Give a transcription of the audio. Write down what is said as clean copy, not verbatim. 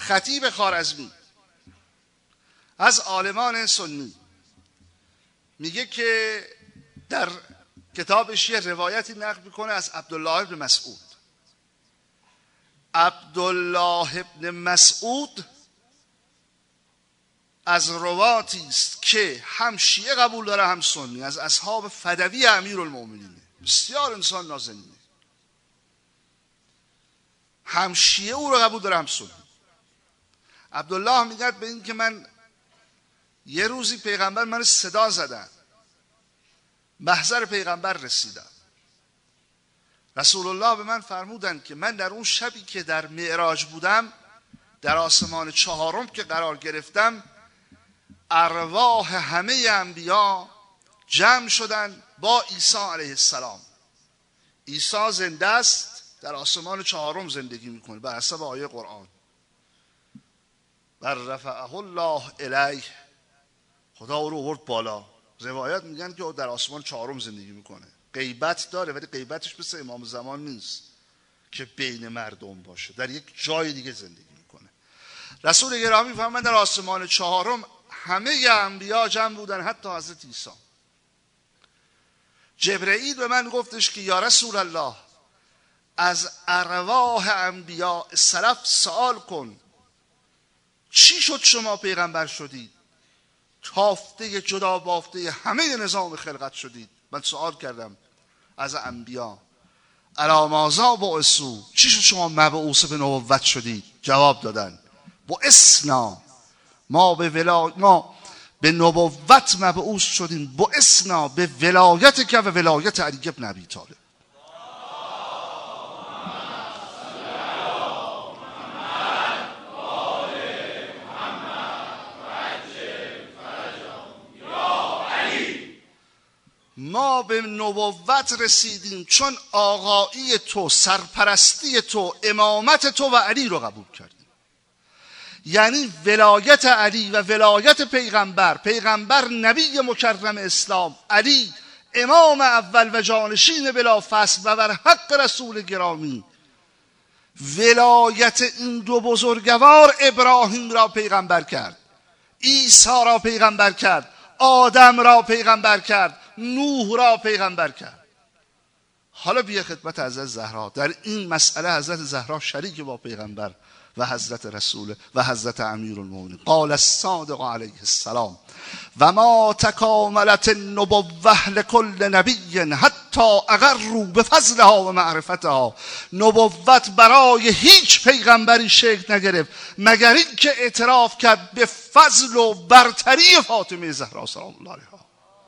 خطیب خوارزمی از عالمان سنی میگه که در کتابش یه روایتی نقل میکنه از عبدالله بن مسعود. عبدالله بن مسعود از رواتی است که هم شیعه قبول داره هم سنی، از اصحاب فدوی امیرالمومنینه، بسیار انسان نازنینه، هم شیعه او رو قبول داره هم سنی. عبدالله میگه به این که من یه روزی پیغمبر من صدا زدن، محضر پیغمبر رسیدم، رسول الله به من فرمودن که من در اون شبی که در معراج بودم در آسمان چهارم که قرار گرفتم ارواح همه انبیا جمع شدن با عیسی علیه السلام. عیسی زنده است، در آسمان چهارم زندگی میکنه بر حسب آیه قرآن. بر رفعه الله الیه، خدا او رو آورد بالا. روایت میگن که او در آسمان چهارم زندگی میکنه. غیبت داره ولی غیبتش مثل امام زمان نیست که بین مردم باشه، در یک جای دیگه زندگی میکنه. رسول گرامی فرمودن در آسمان چهارم همه انبیا جمع بودن، حتی حضرت عیسی. جبرئیل به من گفتش که یا رسول الله از ارواح انبیا سلف سوال کن، چی شد شما پیغمبر شدید؟ تافته جدا بافته همه نظام خلقت شدید. من سوال کردم از انبیا الا ماذا بعثوا، چی شد شما مبعوث به نبوت شدید؟ جواب دادن بعثنا، ما به نبوت مبعوث شدیم، بعثنا به ولایت که و ولایت علی بن ابی طالب. ما به نبوت رسیدیم چون آقایی تو، سرپرستی تو، امامت تو و علی رو قبول کردیم. یعنی ولایت علی و ولایت پیغمبر نبی مکرم اسلام، علی امام اول و جانشین بلا فصل و بر حق رسول گرامی، ولایت این دو بزرگوار ابراهیم را پیغمبر کرد، عیسی را پیغمبر کرد، آدم را پیغمبر کرد، نوح را پیغمبر کرد. حالا بیا خدمت حضرت زهرا. در این مسئله حضرت زهرا شریک با پیغمبر و حضرت رسول و حضرت امیرالمومنین. قال الصادق علیه السلام و ما تکاملت النبوة لكل نبی حتی اقروا بفضلها و معرفتها. نبوت برای هیچ پیغمبری شکل نگرفت مگر این که اعتراف کرد به فضل و برتری فاطمه زهرا سلام الله علیها.